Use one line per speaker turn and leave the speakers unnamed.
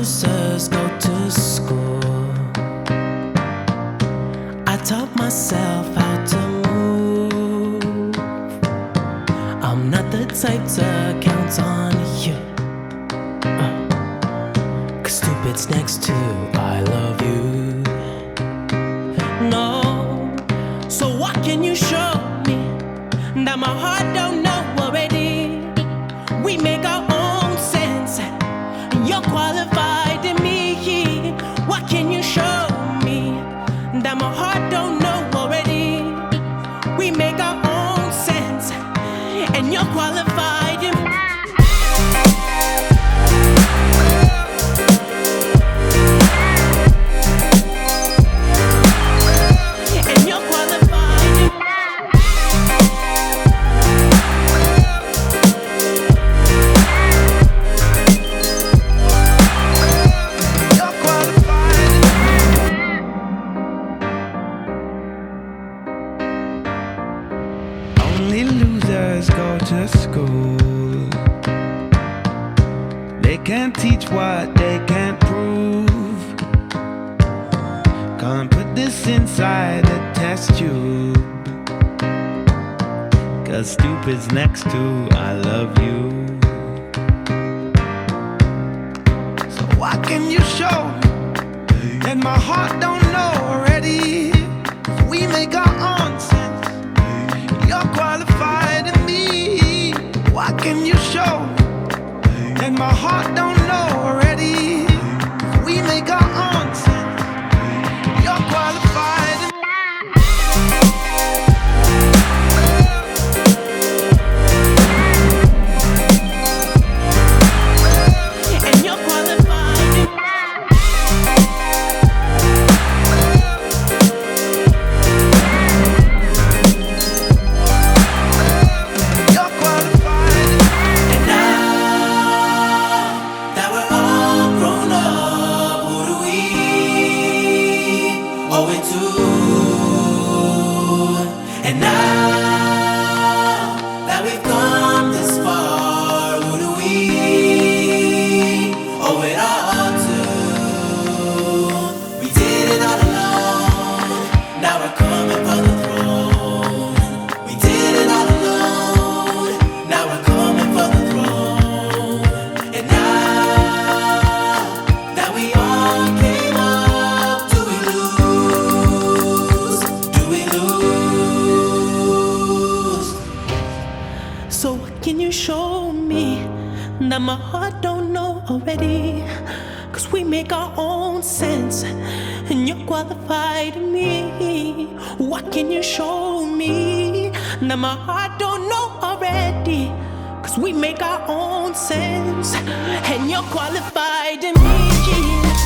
losers go to school. I taught myself how to move. I'm not the type to count on you, 'cause stupid's next to I love you. No, so what can you show me that my heart don't know already? We make our own sense, and you're qualified in me. What can you show me that my heart don't know already? We make our own sense, and you're qualified in me.
Only losers go to school. They can't teach what they can't prove. Can't put this inside a test tube, 'cause stupid's next to I love you. So what can you show that my heart don't know already? We make our own sense. You're qualified in me. What can you show that my heart don't know already? We make our own sense. You're qualified in me.
And you're qualified in me. And now that we've come this far, who do we owe it all to? We did it all alone, now we're coming for the throne. We did it all alone, now we're coming for the throne. And now that we all came up, do we lose? Do we lose? So what can you show me that my heart don't know already? 'Cause we make our own sense, and you're qualified in me. What can you show me that my heart don't know already? 'Cause we make our own sense, and you're qualified in me.